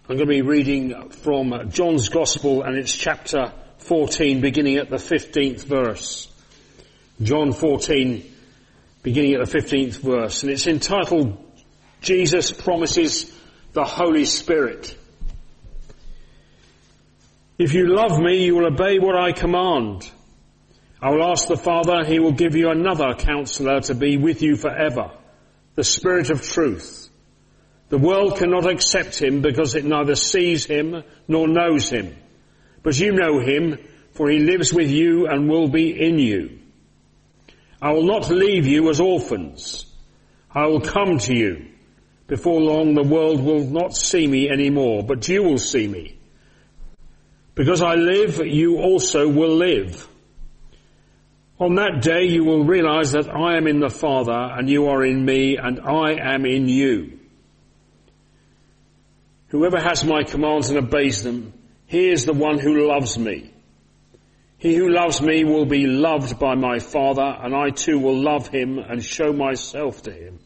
I'm going to be reading from John's Gospel, and it's chapter 14, beginning at the 15th verse. John 14, beginning at the 15th verse. And it's entitled, Jesus Promises the Holy Spirit. If you love me, you will obey what I command. I will ask the Father, and he will give you another counselor to be with you forever, the Spirit of truth. The world cannot accept him because it neither sees him nor knows him. But you know him, for he lives with you and will be in you. I will not leave you as orphans. I will come to you. Before long the world will not see me anymore, but you will see me. Because I live, you also will live. On that day you will realize that I am in the Father, and you are in me, and I am in you. Whoever has my commands and obeys them, he is the one who loves me. He who loves me will be loved by my Father, and I too will love him and show myself to him.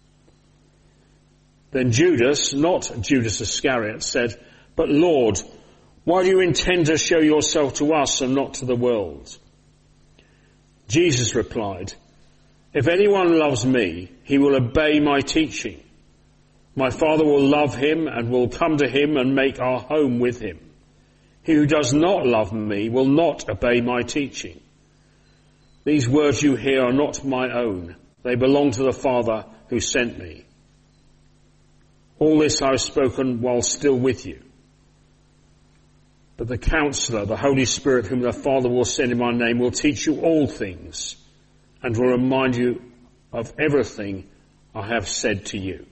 Then Judas, not Judas Iscariot, said, But Lord, why do you intend to show yourself to us and not to the world? Jesus replied, If anyone loves me, he will obey my teaching. My Father will love him and will come to him and make our home with him. He who does not love me will not obey my teaching. These words you hear are not my own. They belong to the Father who sent me. All this I have spoken while still with you. But the Counselor, the Holy Spirit, whom the Father will send in my name, will teach you all things and will remind you of everything I have said to you.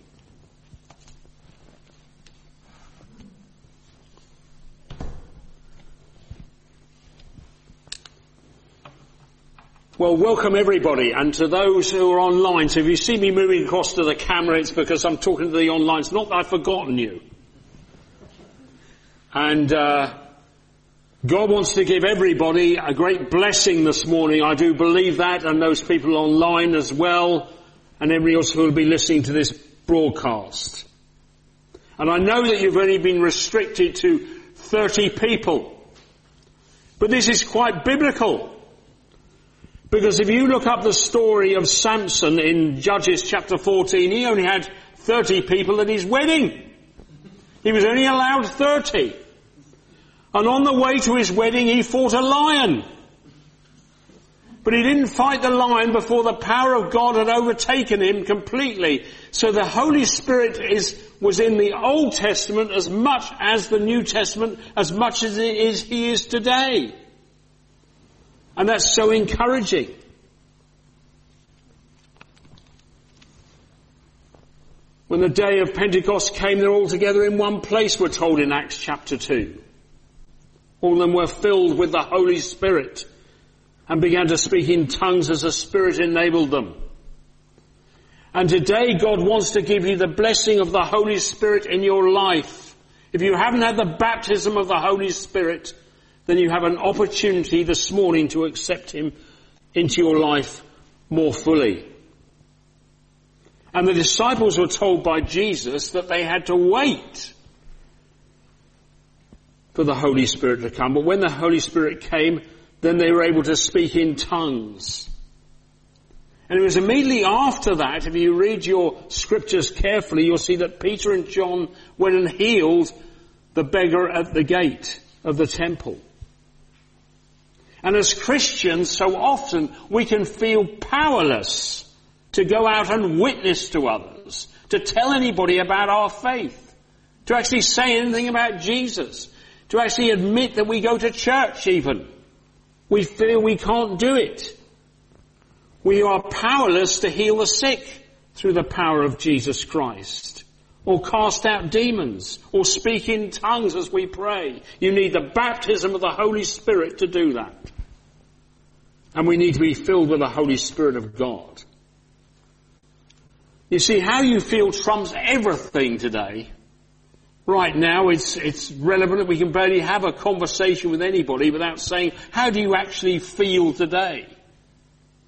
Well, welcome everybody, and to those who are online. So if you see me moving across to the camera, it's because I'm talking to the online. It's not that I've forgotten you. And God wants to give everybody a great blessing this morning. I do believe that, and those people online as well, and everybody else who will be listening to this broadcast. And I know that you've only been restricted to 30 people. But this is quite biblical. Because if you look up the story of Samson in Judges chapter 14, he only had 30 people at his wedding. He was only allowed 30. And on the way to his wedding, he fought a lion. But he didn't fight the lion before the power of God had overtaken him completely. So the Holy Spirit was in the Old Testament as much as the New Testament, as much as he is today. And that's so encouraging. When the day of Pentecost came, they're all together in one place, we're told in Acts chapter 2. All of them were filled with the Holy Spirit and began to speak in tongues as the Spirit enabled them. And today God wants to give you the blessing of the Holy Spirit in your life. If you haven't had the baptism of the Holy Spirit, then you have an opportunity this morning to accept him into your life more fully. And the disciples were told by Jesus that they had to wait for the Holy Spirit to come. But when the Holy Spirit came, then they were able to speak in tongues. And it was immediately after that, if you read your scriptures carefully, you'll see that Peter and John went and healed the beggar at the gate of the temple. And as Christians, so often we can feel powerless to go out and witness to others, to tell anybody about our faith, to actually say anything about Jesus, to actually admit that we go to church even. We feel we can't do it. We are powerless to heal the sick through the power of Jesus Christ, or cast out demons, or speak in tongues as we pray. You need the baptism of the Holy Spirit to do that. And we need to be filled with the Holy Spirit of God. You see, how you feel trumps everything today. Right now, it's relevant that we can barely have a conversation with anybody without saying, how do you actually feel today?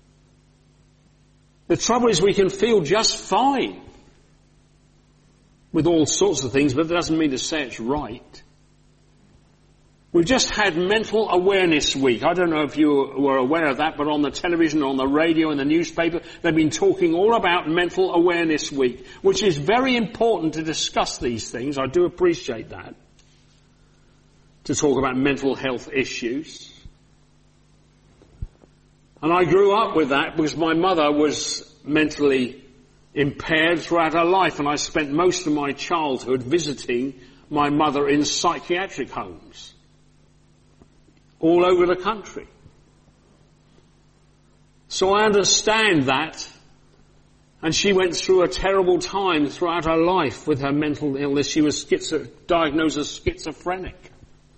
The trouble is we can feel just fine. with all sorts of things, but that doesn't mean to say it's right. We've just had Mental Awareness Week. I don't know if you were aware of that, but on the television, on the radio, in the newspaper, they've been talking all about Mental Awareness Week, which is very important to discuss these things. I do appreciate that. To talk about mental health issues. And I grew up with that because my mother was mentally impaired throughout her life, and I spent most of my childhood visiting my mother in psychiatric homes all over the country. So I understand that, and she went through a terrible time throughout her life with her mental illness. She was diagnosed as schizophrenic.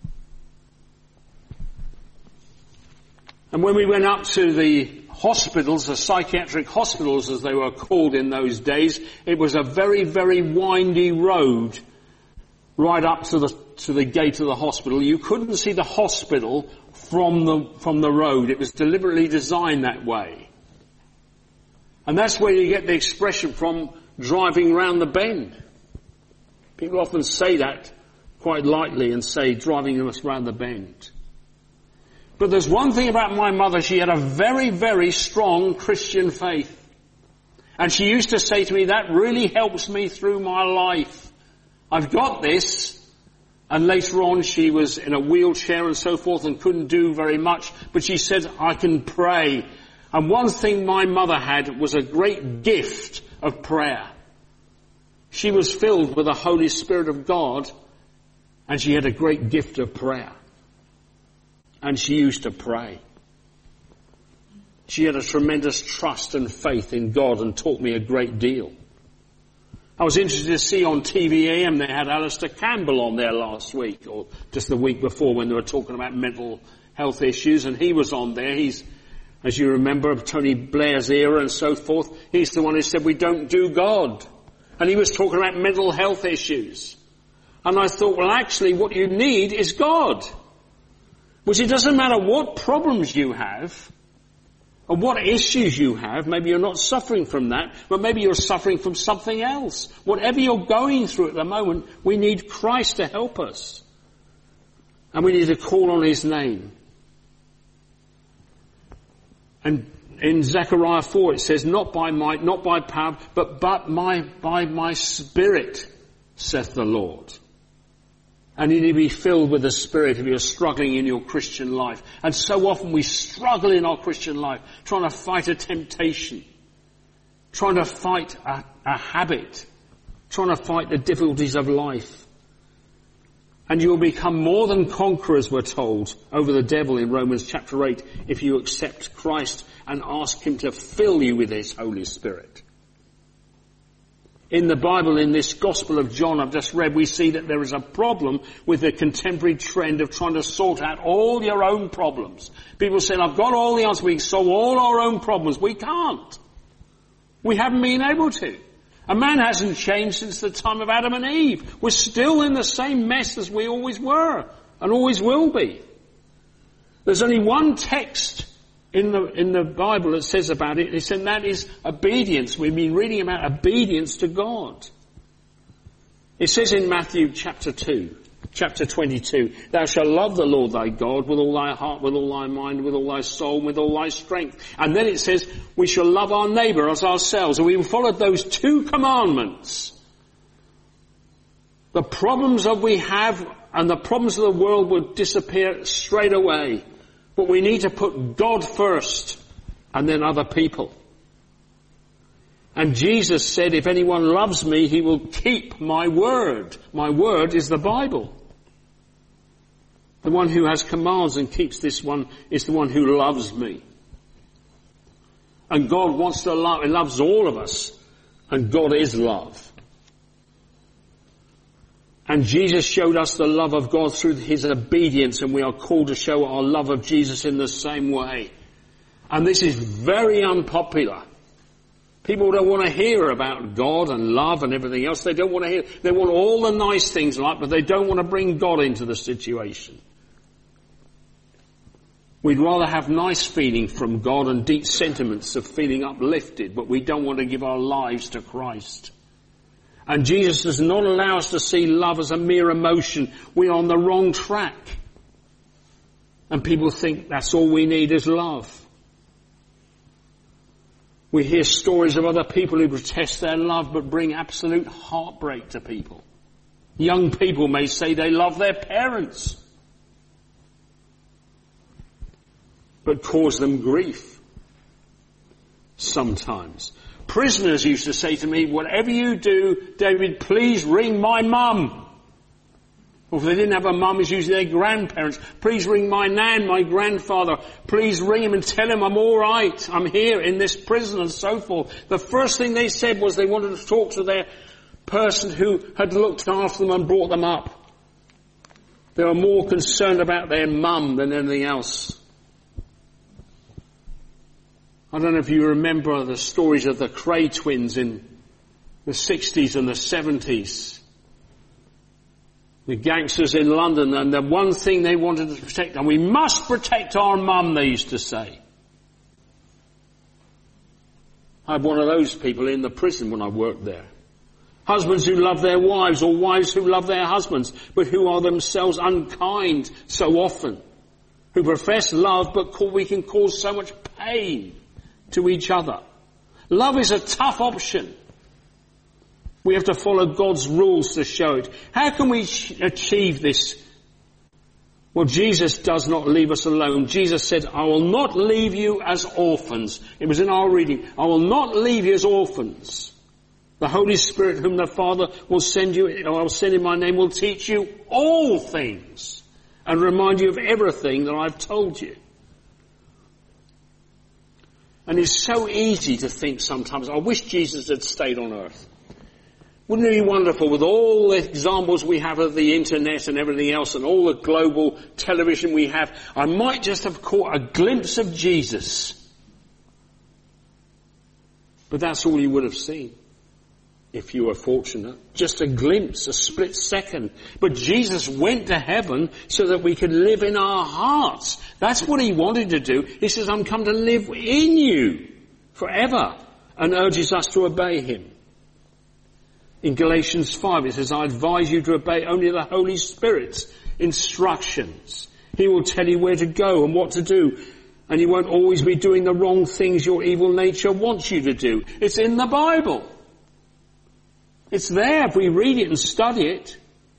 And when we went up to the hospitals, the psychiatric hospitals as they were called in those days, it was a very, very windy road right up to the gate of the hospital. You couldn't see the hospital from the road. It was deliberately designed that way. And that's where you get the expression from, driving round the bend. People often say that quite lightly and say driving us round the bend. But there's one thing about my mother, she had a very, very strong Christian faith. And she used to say to me, that really helps me through my life. I've got this. And later on she was in a wheelchair and so forth and couldn't do very much. But she said, I can pray. And one thing my mother had was a great gift of prayer. She was filled with the Holy Spirit of God, and she had a great gift of prayer. And she used to pray. She had a tremendous trust and faith in God and taught me a great deal. I was interested to see on TVAM they had Alistair Campbell on there last week, or just the week before, when they were talking about mental health issues, and he was on there. He's, as you remember, of Tony Blair's era and so forth. He's the one who said we don't do God. And he was talking about mental health issues. And I thought, well, actually what you need is God. Which it doesn't matter what problems you have, or what issues you have. Maybe you're not suffering from that, but maybe you're suffering from something else. Whatever you're going through at the moment, we need Christ to help us. And we need to call on His name. And in Zechariah 4 it says, not by might, not by power, but by my Spirit, saith the Lord. And you need to be filled with the Spirit if you're struggling in your Christian life. And so often we struggle in our Christian life, trying to fight a temptation, trying to fight a habit, trying to fight the difficulties of life. And you will become more than conquerors, we're told, over the devil in Romans chapter 8, if you accept Christ and ask Him to fill you with His Holy Spirit. In the Bible, in this Gospel of John I've just read, we see that there is a problem with the contemporary trend of trying to sort out all your own problems. People say, I've got all the answers, we can solve all our own problems. We can't. We haven't been able to. A man hasn't changed since the time of Adam and Eve. We're still in the same mess as we always were, and always will be. There's only one text in the Bible that says about it, and that is obedience. We've been reading about obedience to God. It says in Matthew chapter 22, thou shalt love the Lord thy God with all thy heart, with all thy mind, with all thy soul, with all thy strength. And then it says, we shall love our neighbour as ourselves. And we followed those two commandments. The problems that we have and the problems of the world will disappear straight away. But we need to put God first and then other people. And Jesus said, if anyone loves me, he will keep my word. My word is the Bible. The one who has commands and keeps this one is the one who loves me. And God wants to love, He loves all of us. And God is love. And Jesus showed us the love of God through His obedience, and we are called to show our love of Jesus in the same way. And this is very unpopular. People don't want to hear about God and love and everything else. They don't want to hear. They want all the nice things like, but they don't want to bring God into the situation. We'd rather have nice feeling from God and deep sentiments of feeling uplifted, but we don't want to give our lives to Christ. And Jesus does not allow us to see love as a mere emotion. We're on the wrong track. And people think that's all we need is love. We hear stories of other people who protest their love but bring absolute heartbreak to people. Young people may say they love their parents, but cause them grief sometimes. Prisoners used to say to me, whatever you do, David, please ring my mum. Or if they didn't have a mum, it's usually their grandparents. Please ring my nan, my grandfather. Please ring him and tell him I'm all right. I'm here in this prison and so forth. The first thing they said was they wanted to talk to their person who had looked after them and brought them up. They were more concerned about their mum than anything else. I don't know if you remember the stories of the Cray twins in the 60s and the 70s. The gangsters in London, and the one thing they wanted to protect, and we must protect our mum, they used to say. I had one of those people in the prison when I worked there. Husbands who love their wives, or wives who love their husbands, but who are themselves unkind so often. Who profess love, but we can cause so much pain to each other. Love is a tough option. We have to follow God's rules to show it. How can we achieve this? Well, Jesus does not leave us alone. Jesus said, I will not leave you as orphans. It was in our reading. I will not leave you as orphans. The Holy Spirit whom the Father will send you, or I will send in my name, will teach you all things and remind you of everything that I've told you. And it's so easy to think sometimes, I wish Jesus had stayed on earth. Wouldn't it be wonderful with all the examples we have of the internet and everything else and all the global television we have, I might just have caught a glimpse of Jesus. But that's all you would have seen, if you were fortunate. Just a glimpse, a split second. But Jesus went to heaven so that we could live in our hearts. That's what he wanted to do. He says, I'm come to live in you forever, and urges us to obey him. In Galatians 5 it says, I advise you to obey only the Holy Spirit's instructions. He will tell you where to go and what to do. And you won't always be doing the wrong things your evil nature wants you to do. It's in the Bible. It's there if we read it and study it.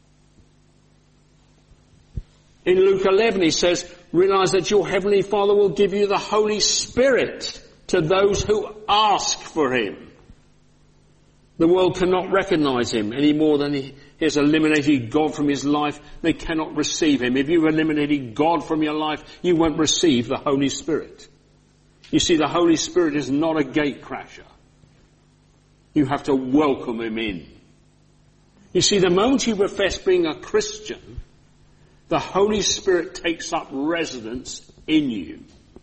In Luke 11 he says, realize that your Heavenly Father will give you the Holy Spirit to those who ask for him. The world cannot recognize him any more than he has eliminated God from his life. They cannot receive him. If you've eliminated God from your life, you won't receive the Holy Spirit. You see, the Holy Spirit is not a gate crasher. You have to welcome him in. You see, the moment you profess being a Christian, the Holy Spirit takes up residence in you.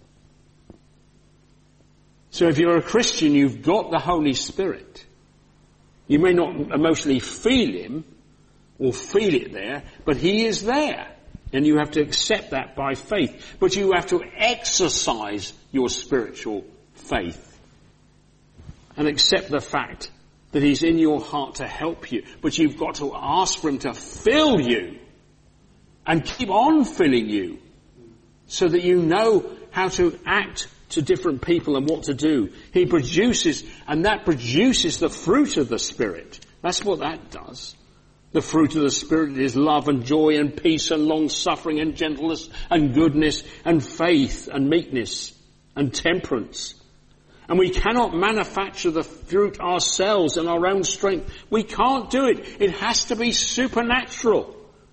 So if you're a Christian, you've got the Holy Spirit. You may not emotionally feel him or feel it there, but he is there. And you have to accept that by faith. But you have to exercise your spiritual faith and accept the fact that he's in your heart to help you. But you've got to ask for him to fill you and keep on filling you so that you know how to act to different people and what to do. He produces, and that produces the fruit of the Spirit. That's what that does. The fruit of the Spirit is love and joy and peace and long-suffering and gentleness and goodness and faith and meekness and temperance. And we cannot manufacture the fruit ourselves in our own strength. We can't do it. It has to be supernatural.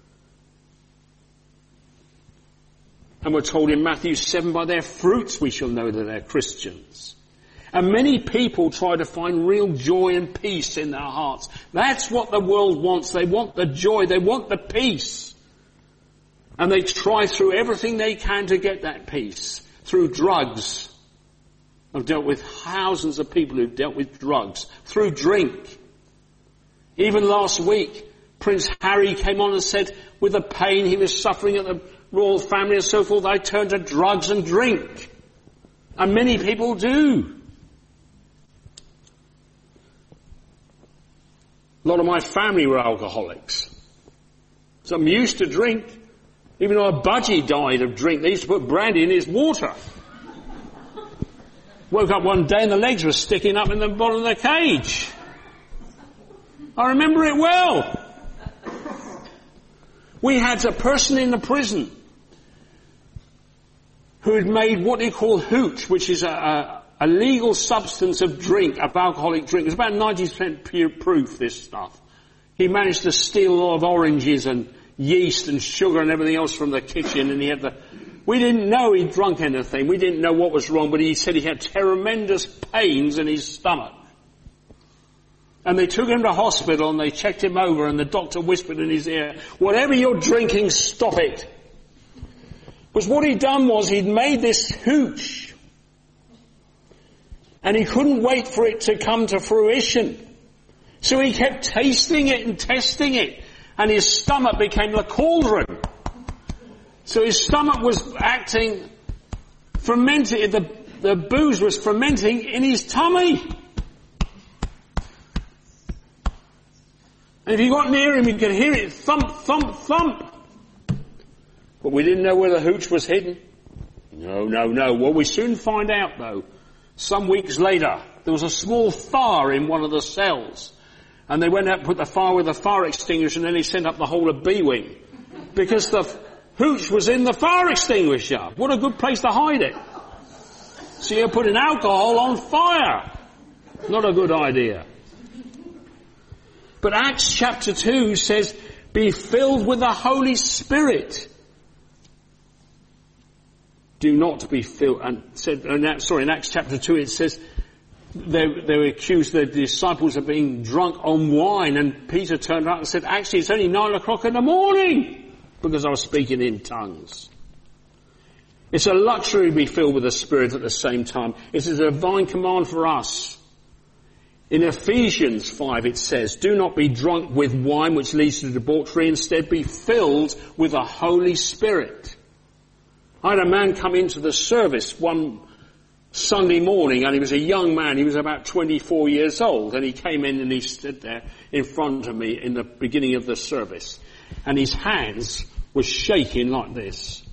And we're told in Matthew 7, by their fruits we shall know that they're Christians. And many people try to find real joy and peace in their hearts. That's what the world wants. They want the joy. They want the peace. And they try through everything they can to get that peace. Through drugs. I've dealt with thousands of people who've dealt with drugs. Through drink. Even last week, Prince Harry came on and said, with the pain he was suffering at the royal family and so forth, I turned to drugs and drink. And many people do. A lot of my family were alcoholics. Some used to drink. Even though a budgie died of drink, they used to put brandy in his water. Woke up one day and the legs were sticking up in the bottom of the cage. I remember it well. We had a person in the prison who had made what they call hooch, which is a legal substance of drink, of alcoholic drink. It's about 90% pure proof, this stuff. He managed to steal a lot of oranges and yeast and sugar and everything else from the kitchen, and we didn't know he'd drunk anything. We didn't know what was wrong, but he said he had tremendous pains in his stomach. And they took him to hospital and they checked him over, and the doctor whispered in his ear, "Whatever you're drinking, stop it." Because what he'd done was he'd made this hooch, and he couldn't wait for it to come to fruition. So he kept tasting it and testing it, and his stomach became the cauldron. So his stomach was acting, fermenting, the booze was fermenting in his tummy. And if you got near him, you could hear it thump, thump, thump. But we didn't know where the hooch was hidden. No. Well, we soon find out, though. Some weeks later, there was a small fire in one of the cells. And they went out and put the fire with a fire extinguisher, and then they sent up the whole of B-Wing. Because the hooch was in the fire extinguisher. What a good place to hide it. So you're putting alcohol on fire. Not a good idea. But Acts chapter 2 says, be filled with the Holy Spirit. Do not be filled. And in Acts chapter 2 it says, they were accused, the disciples, of being drunk on wine, and Peter turned around and said, actually it's only 9 o'clock in the morning, because I was speaking in tongues. It's a luxury to be filled with the Spirit at the same time. It's a divine command for us. In Ephesians 5 it says, do not be drunk with wine which leads to debauchery, instead be filled with the Holy Spirit. I had a man come into the service one Sunday morning, and he was a young man. He was about 24 years old, and he came in and he stood there in front of me in the beginning of the service, and his hands were shaking like this.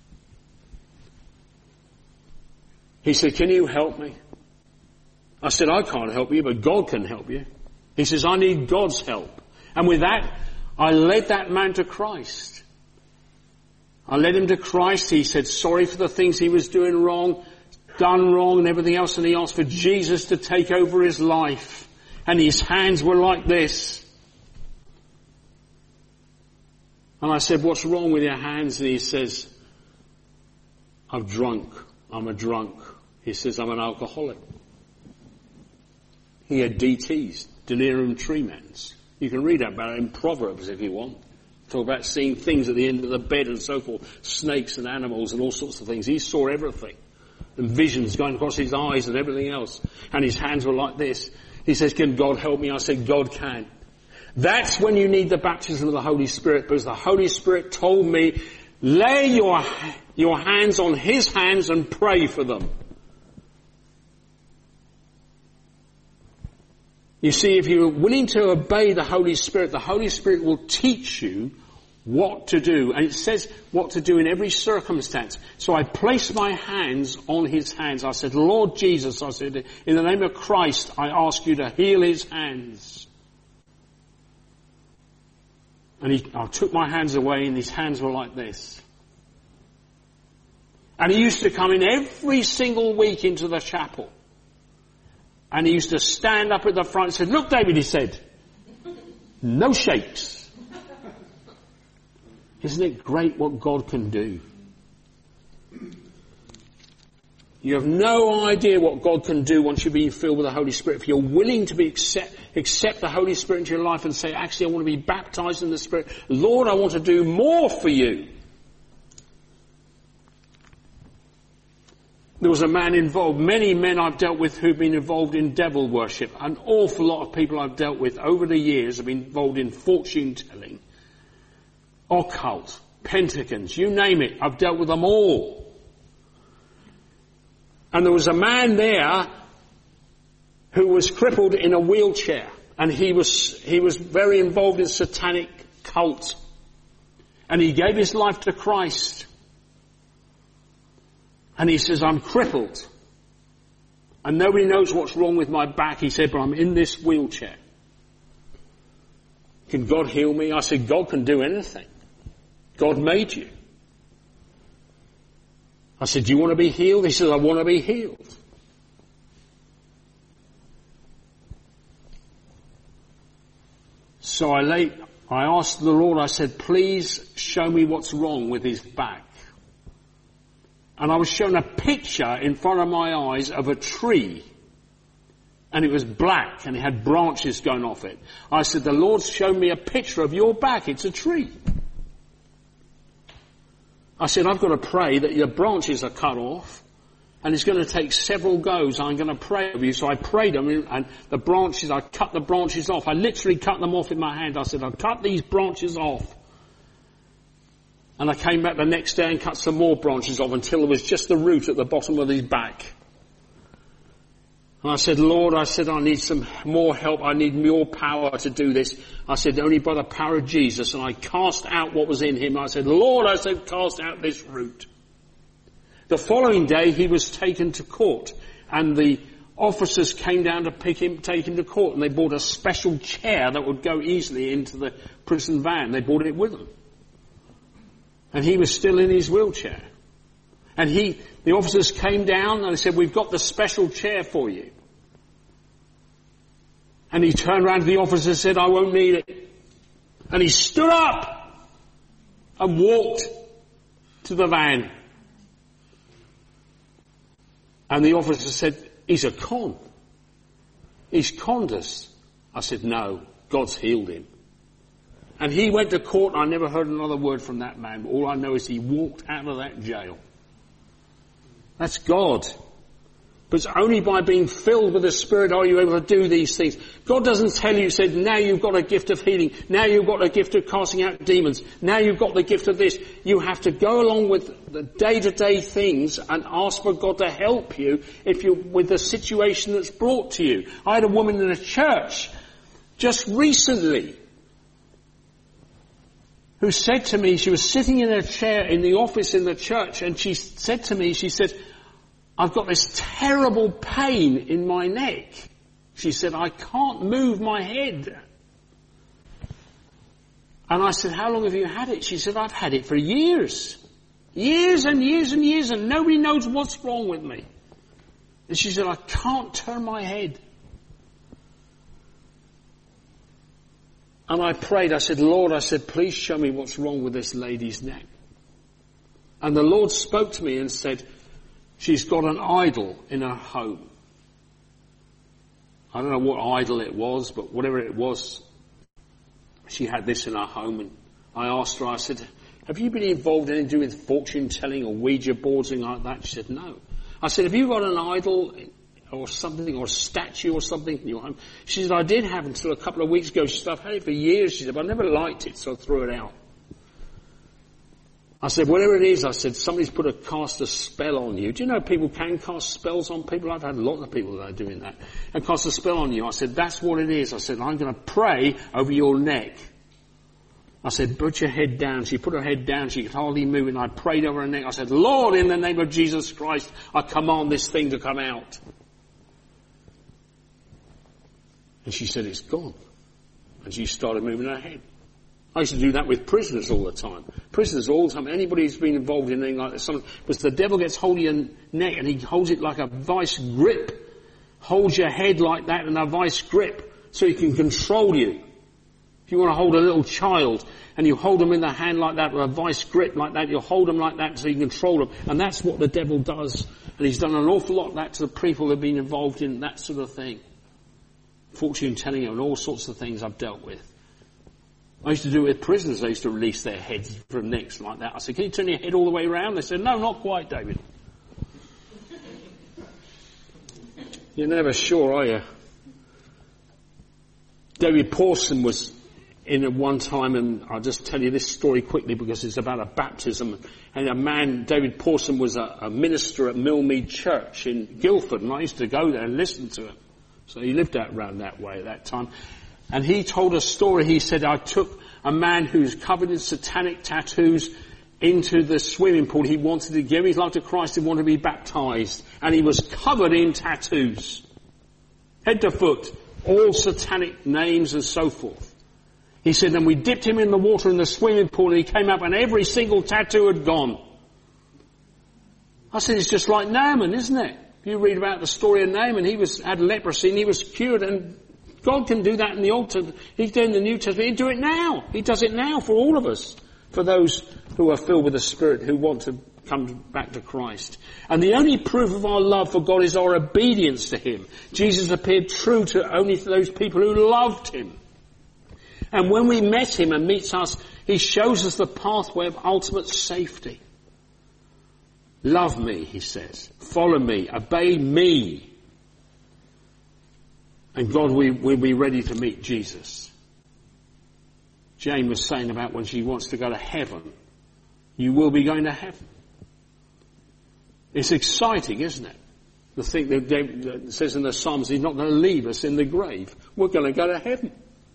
He said, can you help me? I said, I can't help you, but God can help you. He says, I need God's help. And with that, I led that man to Christ. I led him to Christ. He said sorry for the things he was doing wrong, done wrong and everything else, and he asked for Jesus to take over his life. And his hands were like this. And I said, what's wrong with your hands? And he says, I'm drunk. I'm a drunk. He says, I'm an alcoholic. He had DTs, delirium tremens. You can read about it in Proverbs if you want. Talk about seeing things at the end of the bed and so forth, snakes and animals and all sorts of things. He saw everything. And visions going across his eyes and everything else. And his hands were like this. He says, can God help me? I said, God can. That's when you need the baptism of the Holy Spirit, because the Holy Spirit told me, lay your hands on his hands and pray for them. You see, if you're willing to obey the Holy Spirit will teach you what to do. And it says what to do in every circumstance. So I placed my hands on his hands. I said, Lord Jesus, I said, in the name of Christ, I ask you to heal his hands. And I took my hands away, and his hands were like this. And he used to come in every single week into the chapel. And he used to stand up at the front and said, look, David, he said, no shakes. Isn't it great what God can do? You have no idea what God can do once you've been filled with the Holy Spirit. If you're willing to accept the Holy Spirit into your life and say, actually, I want to be baptized in the Spirit. Lord, I want to do more for you. There was a man involved, many men I've dealt with who've been involved in devil worship. An awful lot of people I've dealt with over the years have been involved in fortune telling, occult, pentagons, you name it. I've dealt with them all. And there was a man there who was crippled in a wheelchair. And he was very involved in satanic cult. And he gave his life to Christ. And he says, I'm crippled. And nobody knows what's wrong with my back. He said, but I'm in this wheelchair. Can God heal me? I said, God can do anything. God made you. I said, do you want to be healed? He said, I want to be healed. So I asked the Lord, I said, please show me what's wrong with his back. And I was shown a picture in front of my eyes of a tree. And it was black and it had branches going off it. I said, the Lord's shown me a picture of your back. It's a tree. I said, I've got to pray that your branches are cut off. And it's going to take several goes. I'm going to pray over you. So I prayed them, and the branches, I cut the branches off. I literally cut them off in my hand. I said, I'll cut these branches off. And I came back the next day and cut some more branches off until there was just the root at the bottom of his back. And I said, Lord, I need some more help. I need more power to do this. I said, only by the power of Jesus. And I cast out what was in him. I said, Lord, cast out this root. The following day, he was taken to court. And the officers came down to take him to court. And they brought a special chair that would go easily into the prison van. They brought it with them. And he was still in his wheelchair. And the officers came down and they said, we've got the special chair for you. And he turned around to the officer and said, I won't need it. And he stood up and walked to the van. And the officer said, he's a con. He's conned us. I said, no, God's healed him. And he went to court and I never heard another word from that man. But all I know is he walked out of that jail. That's God. But it's only by being filled with the Spirit are you able to do these things. God doesn't tell you, said, now you've got a gift of healing. Now you've got a gift of casting out demons. Now you've got the gift of this. You have to go along with the day-to-day things and ask for God to help you with the situation that's brought to you. I had a woman in a church just recently who said to me, she was sitting in a chair in the office in the church, and she said to me, she said, I've got this terrible pain in my neck. She said, I can't move my head. And I said, how long have you had it? She said, I've had it for years. Years and years and years, and nobody knows what's wrong with me. And she said, I can't turn my head. And I prayed, I said, Lord, please show me what's wrong with this lady's neck. And the Lord spoke to me and said, she's got an idol in her home. I don't know what idol it was, but whatever it was, she had this in her home. And I asked her, I said, have you been involved in anything to do with fortune telling or Ouija boards and like that? She said, no. I said, have you got an idol or something, or a statue or something in your home? She said, I did have until a couple of weeks ago. She said, I've had it for years. She said, but I never liked it, so I threw it out. I said, whatever it is, I said, somebody's cast a spell on you. Do you know people can cast spells on people? I've had a lot of people that are doing that. And cast a spell on you. I said, that's what it is. I said, I'm going to pray over your neck. I said, put your head down. She put her head down. She could hardly move. And I prayed over her neck. I said, Lord, in the name of Jesus Christ, I command this thing to come out. And she said, it's gone. And she started moving her head. I used to do that with prisoners all the time. Prisoners all the time. Anybody who's been involved in anything like this, because the devil gets hold of your neck and he holds it like a vice grip. Holds your head like that in a vice grip so he can control you. If you want to hold a little child and you hold them in the hand like that with a vice grip like that, you hold them like that so you can control them. And that's what the devil does. And he's done an awful lot of that to the people that have been involved in that sort of thing. Fortune telling and all sorts of things I've dealt with. I used to do it with prisoners. They used to release their heads from necks like that. I said, can you turn your head all the way around? They said, no, not quite, David. You're never sure, are you? David Pawson was in at one time, and I'll just tell you this story quickly because it's about a baptism. And a man, David Pawson, was a minister at Millmead Church in Guildford, and I used to go there and listen to him. So he lived out around that way at that time. And he told a story. He said, I took a man who's covered in satanic tattoos into the swimming pool. He wanted to give his life to Christ. He wanted to be baptized. And he was covered in tattoos. Head to foot. All satanic names and so forth. He said, and we dipped him in the water in the swimming pool and he came up and every single tattoo had gone. I said, it's just like Naaman, isn't it? If you read about the story of Naaman, he had leprosy and he was cured, and God can do that in the Old Testament. He's doing the New Testament. He do it now. He does it now for all of us. For those who are filled with the Spirit, who want to come back to Christ. And the only proof of our love for God is our obedience to Him. Jesus appeared true to only those people who loved Him. And when we met Him and meets us, He shows us the pathway of ultimate safety. Love me, He says. Follow me. Obey me. And God will be ready to meet Jesus. Jane was saying about when she wants to go to heaven. You will be going to heaven. It's exciting, isn't it? The thing that David says in the Psalms, He's not going to leave us in the grave. We're going to go to heaven.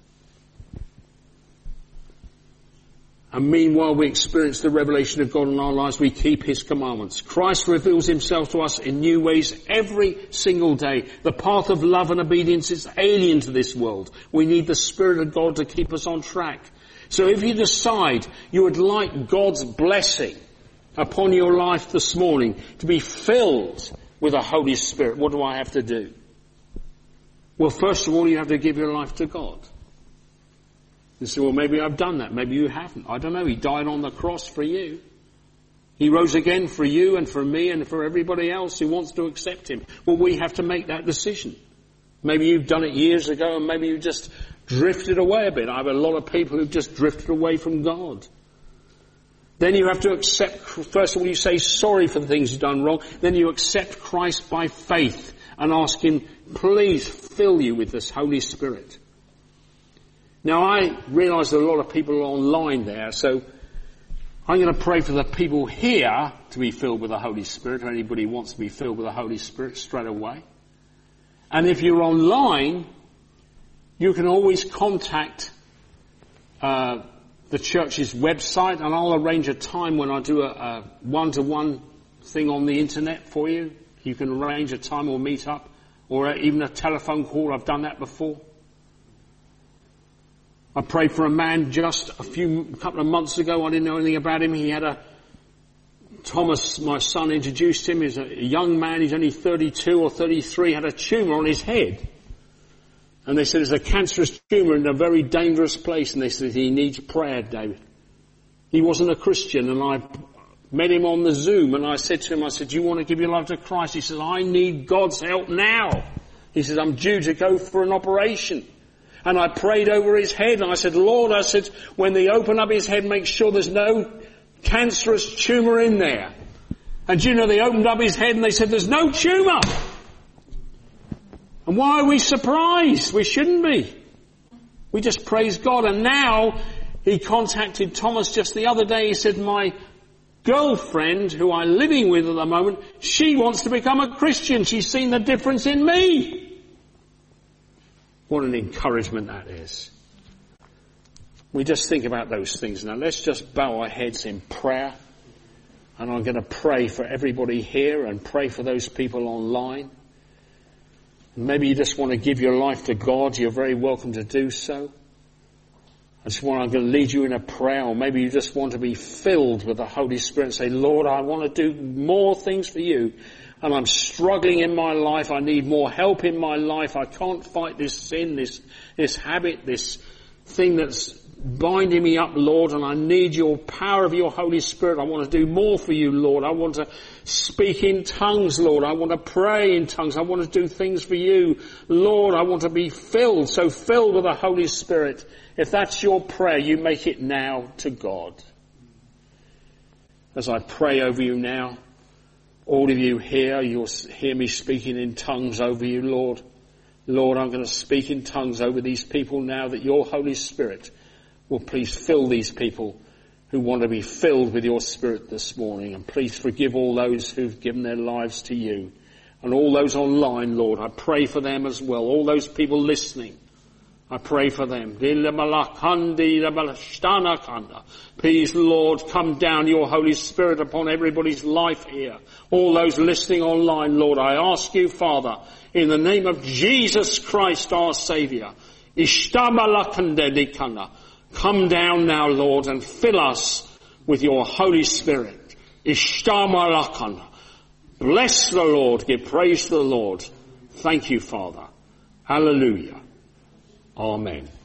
And meanwhile we experience the revelation of God in our lives, we keep His commandments. Christ reveals Himself to us in new ways every single day. The path of love and obedience is alien to this world. We need the Spirit of God to keep us on track. So if you decide you would like God's blessing upon your life this morning, to be filled with the Holy Spirit, what do I have to do? Well, first of all, you have to give your life to God. You say, well, maybe I've done that. Maybe you haven't. I don't know. He died on the cross for you. He rose again for you and for me and for everybody else who wants to accept Him. Well, we have to make that decision. Maybe you've done it years ago and maybe you've just drifted away a bit. I have a lot of people who've just drifted away from God. Then you have to accept, first of all, you say sorry for the things you've done wrong. Then you accept Christ by faith and ask Him, please fill you with this Holy Spirit. Now, I realise that a lot of people are online there, so I'm going to pray for the people here to be filled with the Holy Spirit, or anybody who wants to be filled with the Holy Spirit straight away. And if you're online, you can always contact the church's website, and I'll arrange a time when I do a one-to-one thing on the internet for you. You can arrange a time or meet up, or even a telephone call. I've done that before. I prayed for a man just a couple of months ago. I didn't know anything about him. He had Thomas, my son, introduced him. He's a young man. He's only 32 or 33, had a tumour on his head. And they said it's a cancerous tumour in a very dangerous place. And they said he needs prayer, David. He wasn't a Christian, and I met him on the Zoom, and I said to him, do you want to give your life to Christ? He said, I need God's help now. He said, I'm due to go for an operation. And I prayed over his head, and I said, Lord, when they open up his head, make sure there's no cancerous tumour in there. And they opened up his head and they said, there's no tumour. And why are we surprised? We shouldn't be. We just praise God. And now he contacted Thomas just the other day. He said, my girlfriend, who I'm living with at the moment, she wants to become a Christian. She's seen the difference in me. What an encouragement that is. We just think about those things now. Let's just bow our heads in prayer. And I'm going to pray for everybody here and pray for those people online. Maybe you just want to give your life to God. You're very welcome to do so. I'm going to lead you in a prayer. Or maybe you just want to be filled with the Holy Spirit and say, Lord, I want to do more things for you. And I'm struggling in my life. I need more help in my life. I can't fight this sin, this habit, this thing that's binding me up, Lord. And I need your power of your Holy Spirit. I want to do more for you, Lord. I want to speak in tongues, Lord. I want to pray in tongues. I want to do things for you, Lord. I want to be filled with the Holy Spirit. If that's your prayer, you make it now to God. As I pray over you now, all of you here, you'll hear me speaking in tongues over you, Lord. Lord, I'm going to speak in tongues over these people now, that your Holy Spirit will please fill these people who want to be filled with your Spirit this morning. And please forgive all those who've given their lives to you. And all those online, Lord, I pray for them as well. All those people listening, I pray for them. Please, Lord, come down your Holy Spirit upon everybody's life here. All those listening online, Lord, I ask you, Father, in the name of Jesus Christ, our Saviour, come down now, Lord, and fill us with your Holy Spirit. Bless the Lord. Give praise to the Lord. Thank you, Father. Hallelujah. Amen.